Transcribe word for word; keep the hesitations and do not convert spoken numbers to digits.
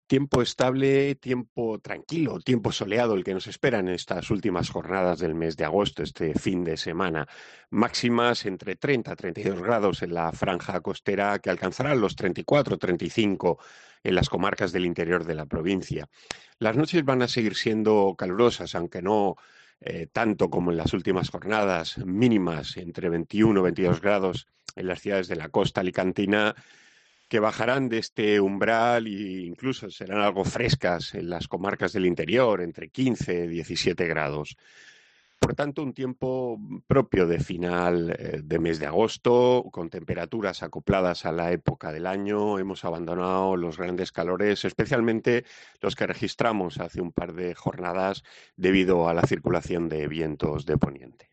Tiempo estable, tiempo tranquilo, tiempo soleado, el que nos espera en estas últimas jornadas del mes de agosto, este fin de semana. Máximas entre treinta a treinta y dos grados en la franja costera, que alcanzarán los treinta y cuatro, treinta y cinco en las comarcas del interior de la provincia. Las noches van a seguir siendo calurosas, aunque no eh, tanto como en las últimas jornadas, mínimas entre veintiuno y veintidós grados en las ciudades de la costa alicantina, que bajarán de este umbral e incluso serán algo frescas en las comarcas del interior, entre quince y diecisiete grados. Por tanto, un tiempo propio de final eh, de mes de agosto, con temperaturas acopladas a la época del año. Hemos abandonado los grandes calores, especialmente los que registramos hace un par de jornadas debido a la circulación de vientos de poniente.